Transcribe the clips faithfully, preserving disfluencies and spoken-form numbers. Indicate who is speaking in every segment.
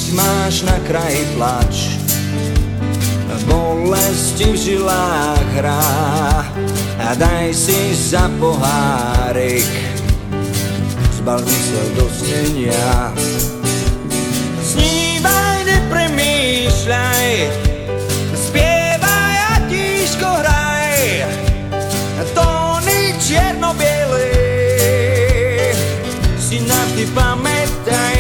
Speaker 1: máš na kraji plač, bolesti v žilách hrá a daj si za pohárik zbal mysel do snenia. Snívaj, nepremýšľaj, spievaj a tížko hraj tóny čierno-bielé, si navždy pamätaj.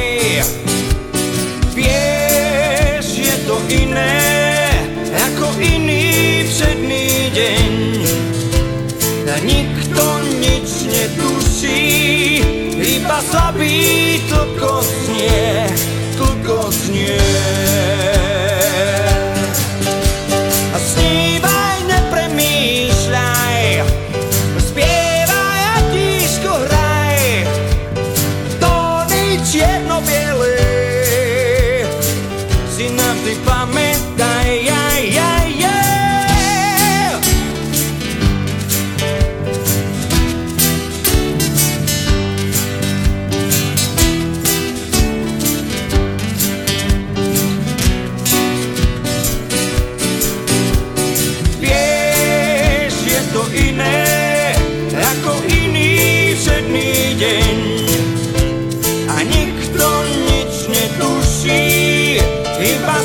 Speaker 1: Vieš, je to iné ako iný všedný deň, a nikto nič netuší, iba slabý tlko znie, tlko znie. A snívaj, nepremýšľaj, spievaj a tížko hraj tóny čierno-bielé, si navždy pamätaj. Aj, aj, aj. Vieš, je to iné ako iný všedný deň, a nikto nič netuší, iba